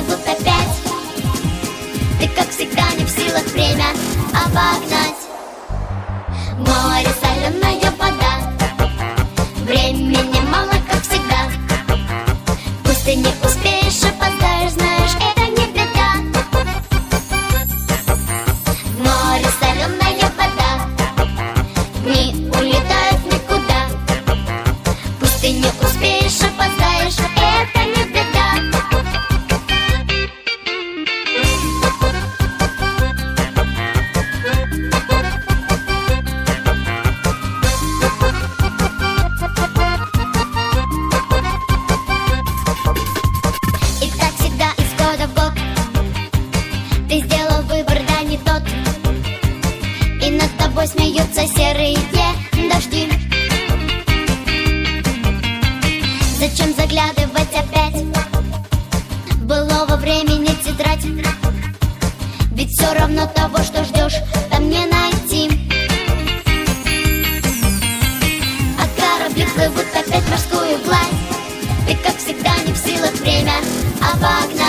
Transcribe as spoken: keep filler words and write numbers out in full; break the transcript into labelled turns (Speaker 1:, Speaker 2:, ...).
Speaker 1: плывут опять. Ты, как всегда, не в силах время обогнать. Море, соленая вода, времени мало, как всегда. Пусть ты не успеешь, опоздаешь, знаешь, это не беда. Море, соленая вода, дни улетают никуда. Пусть ты не успеешь, опоздаешь, это не беда. И так всегда из года в год ты сделал выбор, да не тот. И над тобой смеются серые дожди. Зачем заглядывать опять в былого времени тетрадь? Ведь все равно того, что ждешь, там не найти. А корабли плывут опять в морскую гладь. Ты, как всегда, не в силах время обогнать.